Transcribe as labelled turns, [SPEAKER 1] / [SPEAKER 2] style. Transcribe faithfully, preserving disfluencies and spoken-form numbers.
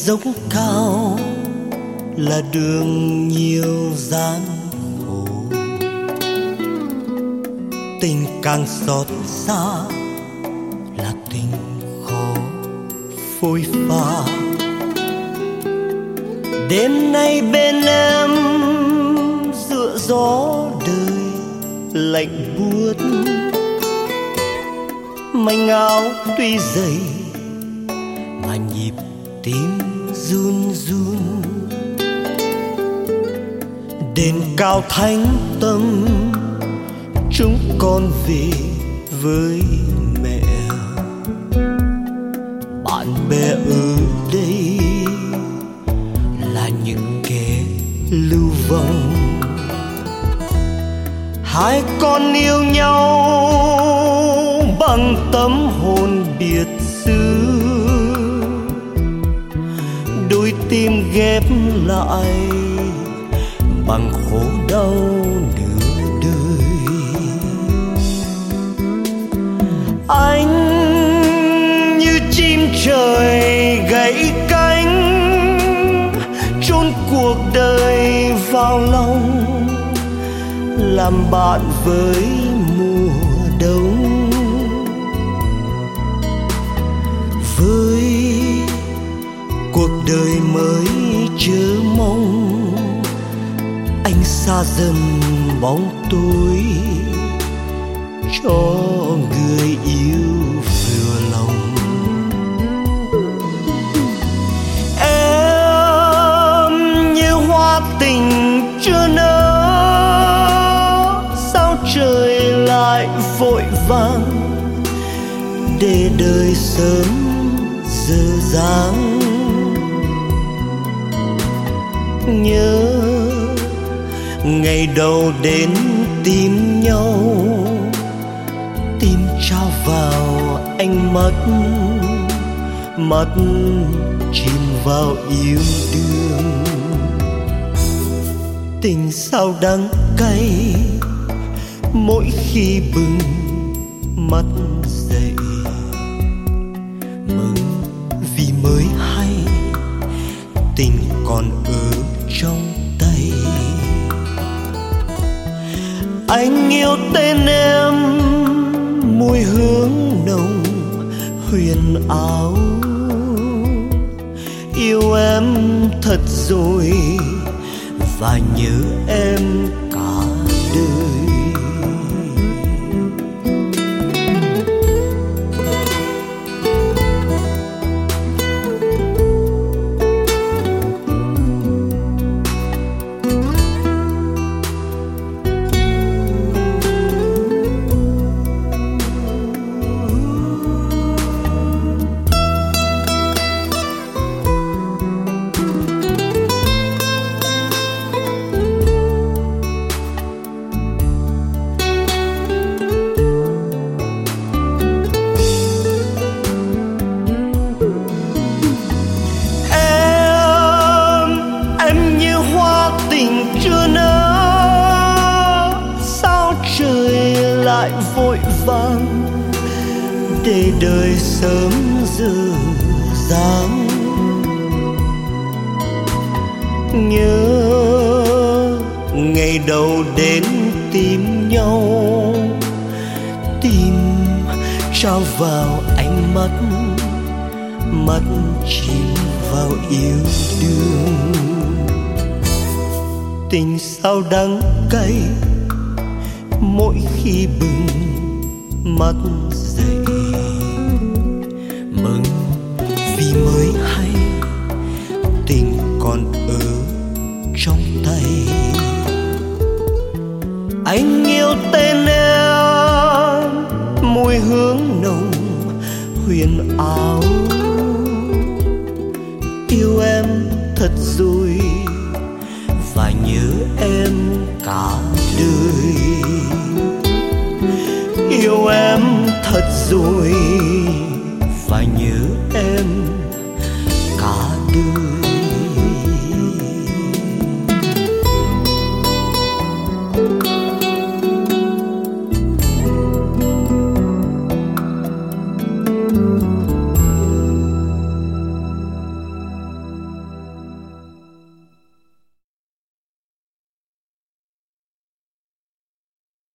[SPEAKER 1] dốc cao là đường nhiều gian khổ, tình càng xót xa là tình khó phôi pha. Đêm nay bên em giữa gió đời lạnh buốt, manh áo tuy dày mà nhịp tim run run. Đền cao thánh tâm chúng con về với mẹ, bạn bè ở đây là những kẻ lưu vong. Hai con yêu nhau bằng tâm hồn biệt xứ, đôi tim ghép lại bằng khổ đau nửa đời. Anh như chim trời gãy cánh, chôn cuộc đời vào lòng, làm bạn với mùa đông. Với cuộc đời mới chờ mong, anh xa dần bóng tối cho người yêu vừa lòng. Em như hoa tình chưa nở, sao trời lại vội vàng để đời sớm dở dáng. Nhớ ngày đầu đến tìm nhau, tim trao vào ánh mắt, mắt chìm vào yêu đương. Tình sao đắng cay mỗi khi bừng mắt dậy, mừng vì mới hay tình còn ở trong tay. Anh yêu tên em mùi hương nồng huyền áo, yêu em thật rồi và nhớ em cả đời. Lại vội vàng để đời sớm dở dáng. Nhớ ngày đầu đến tìm nhau, tim trao vào ánh mắt, mắt chìm vào yêu đương. Tình sao đắng cay mỗi khi bừng mắt dậy, mừng vì mới hay tình còn ở trong tay. Anh yêu tên em mùi hương nồng huyền áo, yêu em thật rồi và nhớ em cả đời. Yêu em thật rồi và nhớ em